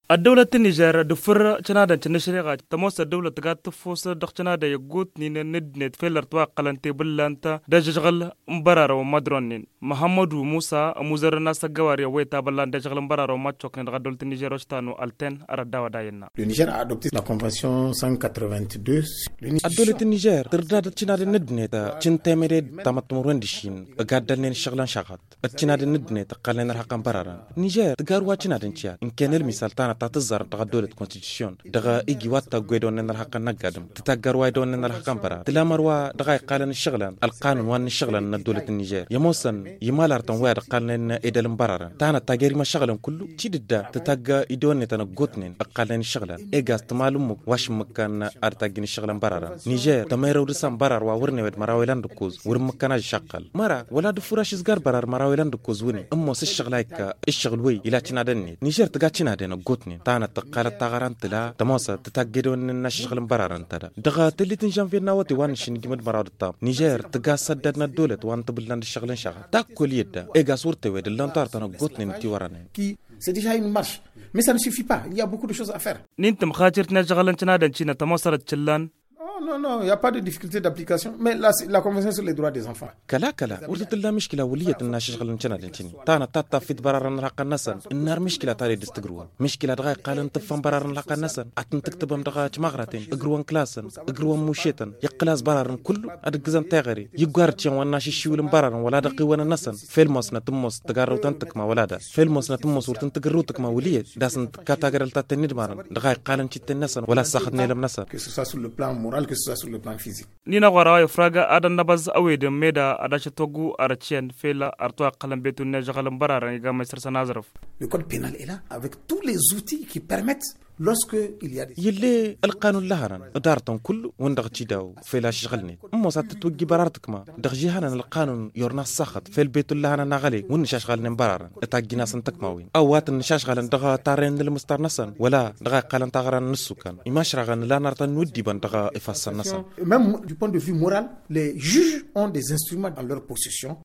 الدولة النيجر دفر تنادا تنشريغا تموس الدولة تقات تفوس دخ تنادا يقوت نين ندنت فيلر تواقع لانتي بلانتا دجغل مبرار ومدرونين محمد موسى مزر الناس الجواري ويتا بلان دجغل مبرار وماتشوك دولة النيجر وشتانو التين أرداوا داينا. Le Niger a adopté la convention 182. الدولة النيجر ترداد تنادا ندنت تنتمرد تمتمرون دشين قادلين شغلان شغات تنادا ندنت قالين رحقان برارا نيجر تقاروا تنادا نشيات إن كان المثال تانا تظهر دولة كونستيتيوشن دغا إيجي واتا قويدون إن الحقان نقادم تتاقر وايدون إن الحقان برا تلامروا دغا قالن الشغلان القانون وان الشغلان من دولة النيجر يموسن يمالارتن واد قالن إيدال مبرارا تانا تاقيري ما شغلان كله تيددا تتاقا إيدون نتانا قوتنين قالن الشغلان إيجاز تمالومك واش مكان أرتاقين الشغلان برارا نيجر تميرو دسان برار وورني ود مراويلان دكوز ورمكانا شقل مرا ولا دفراش زغار برار مراويلان دكوز وني أموس الشغلايك الشغل وي إلا تنادني نيجر تقا تنادن قوتنين تانا تقالت تغاران تلا تموسا تتاقيدون إن الشغل براران تلا دغا تلي تنجان في النواتي وان شنجمد مراود الطام نيجر تقا سددنا الدولة وان تبلان الشغلين شغل تاكل يدا إيجا صورتي ويد اللانتار تانا قوتنين تيوارانين C'est déjà une marche, mais ça ne suffit pas. Il y a beaucoup de choses à faire. نينتم خاطر شغلان تنادا تشينا تموسرت تشلان. Non, il n'y a pas de difficulté d'application. Mais la Convention sur les droits des enfants. كلا ورثت الله مشكلة ولية الناس شغل نشنا دنتني تانا تاتا في برارن رق النسن النار مشكلة تاري دستقروا مشكلة دغاي قالن تفهم برارن رق النسن أتن تكتبهم دغاي مغرتين اقروان كلاسن اقروان موشيتن يقلاس برارن كله أدقزن تاغري يقارتشان والناس يشيولن برارن ولا دقي وانا النسن فيلموس نتموس تقارو تنتك ما ولادا فيلموس نتموس ورتن تقروتك ما ولية داسن كاتاغر التاتن ندمارن دغاي قالن تشت النسن ولا ساخد نيلم نسن que ce soit sur le plan moral que ce soit sur le plan physique. نينا غراي فراغا أدن نبز أويد ميدا أداش توغو أرتشين فيلا أرتوا قلم بيتو نجغل مبرارا يغا مستر سنازرف. Le code pénal est là avec tous les outils qui permettent lorsque il y a des يلي القانون لهرن دارتون كله وندغ تشيداو فيلا شغلني أمو سات توجي برارتك ما دغ جيهانا القانون يورنا السخط في البيت لهرن نغلي ونشاش غالن مبرارا تاجينا سنتك ماوين أو وات نشاش غالن دغ تارين المستر نسن ولا دغ قالن تغران نسو كان يماشرا غن لا نارتن ودي بان دغ إفاس نسن. Même du point de vue moral, les juges ont des instruments dans leur possession